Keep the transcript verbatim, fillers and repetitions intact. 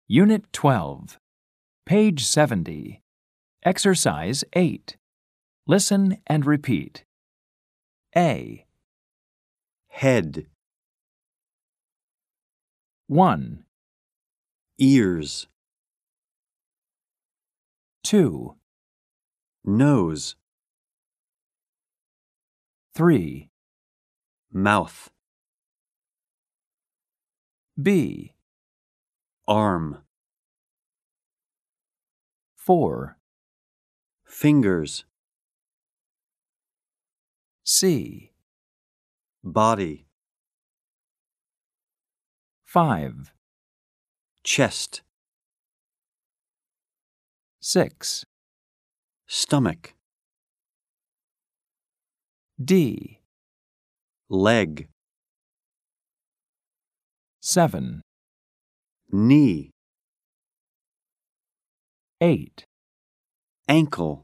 Unit twelve, page seventy. Exercise eight. Listen and repeat. A. Head, one, ears, two, nose, three. mouth, B. arm, four. fingers, C. body, five. chest, six. stomach, D. leg, seven. knee, eight. ankle,